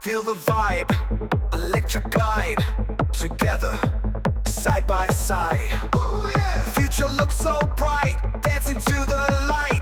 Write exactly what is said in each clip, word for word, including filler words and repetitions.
Feel the vibe, electric glide, together, side by side. Ooh, yeah. Future looks so bright, dancing to the light.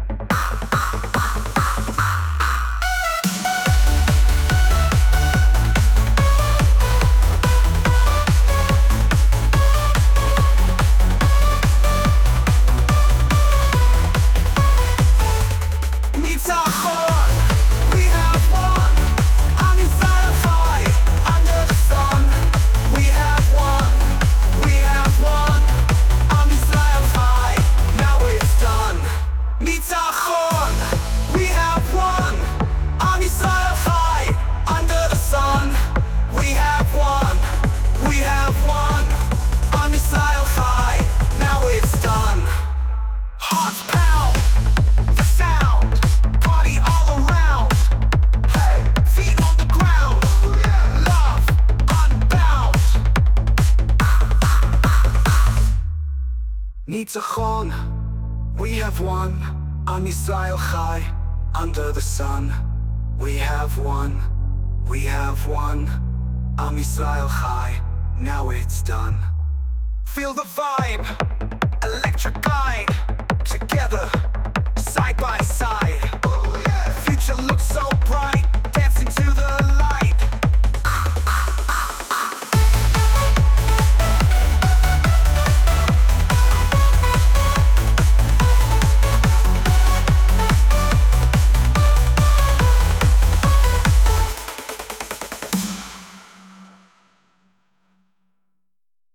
Nitachon, we have won. Am Yisrael Chai, under the sun. We have won, we have won. Am Yisrael Chai, now it's done. Feel the vibe, electric glide, together.